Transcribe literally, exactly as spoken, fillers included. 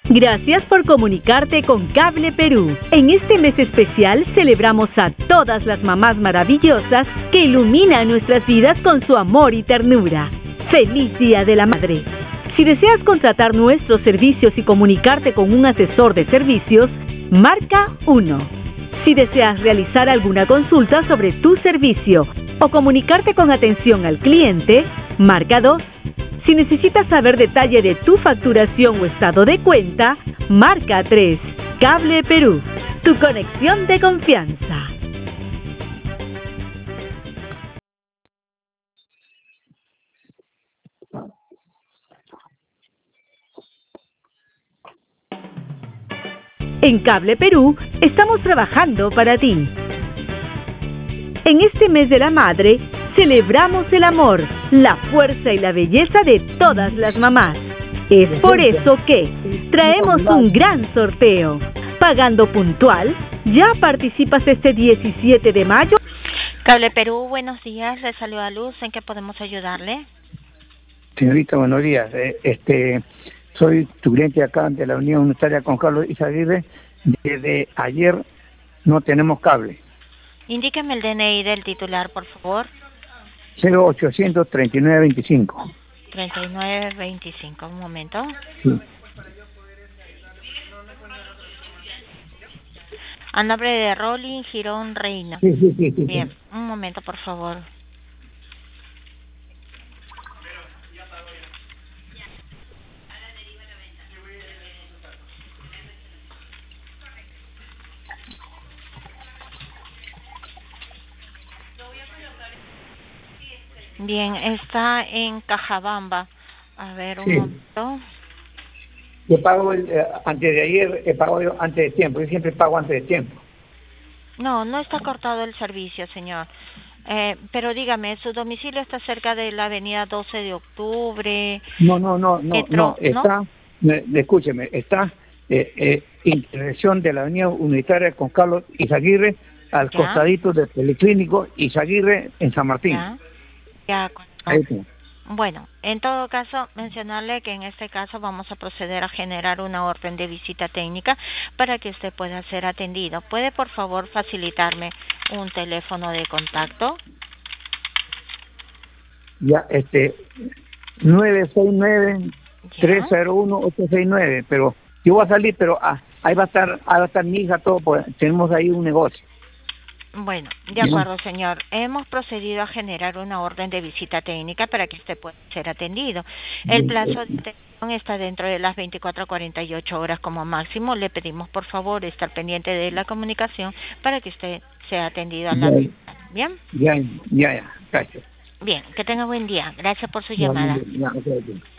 Gracias por comunicarte con Cable Perú. En este mes especial celebramos a todas las mamás maravillosas que iluminan nuestras vidas con su amor y ternura. ¡Feliz Día de la Madre! Si deseas contratar nuestros servicios y comunicarte con un asesor de servicios, marca uno. Si deseas realizar alguna consulta sobre tu servicio o comunicarte con atención al cliente, marca dos. Si necesitas saber detalle de tu facturación o estado de cuenta, marca tres. Cable Perú, tu conexión de confianza. En Cable Perú estamos trabajando para ti. En este mes de la madre, celebramos el amor, la fuerza y la belleza de todas las mamás. Es por eso que traemos un gran sorteo. Pagando puntual, ya participas este diecisiete de mayo. Cable Perú, buenos días. Le saluda Luz. ¿En qué podemos ayudarle? Señorita, buenos días. Eh, este, soy tu cliente acá de la Unión Unitaria con Carlos Izaguirre. Desde ayer no tenemos cable. Indíqueme el D N I del titular, por favor. cero ochocientos treinta y nueve veinticinco. treinta y nueve veinticinco, un momento. Sí. A nombre de Rolling Girón Reina. Sí, sí, sí, sí. Bien, un momento, por favor. Bien, está en Cajabamba. A ver, un Sí. momento. Yo pago el, eh, antes de ayer, he pagado yo antes de tiempo. Yo siempre pago antes de tiempo. No, no está cortado el servicio, señor. Eh, pero dígame, ¿su domicilio está cerca de la avenida doce de octubre? No, no, no, no, Metro, no. Está, ¿no? me- escúcheme, está eh, eh, intersección de la Avenida Unitaria con Carlos Izaguirre, al Ya. costadito del Policlínico Izaguirre en San Martín. Ya, ya. Ahí está. Bueno, en todo caso, mencionarle que en este caso vamos a proceder a generar una orden de visita técnica para que usted pueda ser atendido. ¿Puede, por favor, facilitarme un teléfono de contacto? Ya, este, nueve seis nueve, tres cero uno, ocho seis nueve, pero yo voy a salir, pero ah, ahí va a estar, ahí va a estar mi hija, todo, pues tenemos ahí un negocio. Bueno, de Bien. acuerdo, señor. Hemos procedido a generar una orden de visita técnica para que usted pueda ser atendido. El Bien. plazo de atención está dentro de las veinticuatro a cuarenta y ocho horas como máximo. Le pedimos, por favor, estar pendiente de la comunicación para que usted sea atendido a la Ya. vista. ¿Bien? Ya, ya, ya, gracias. Bien, que tenga buen día. Gracias por su Ya, llamada. ya, ya, ok, ok.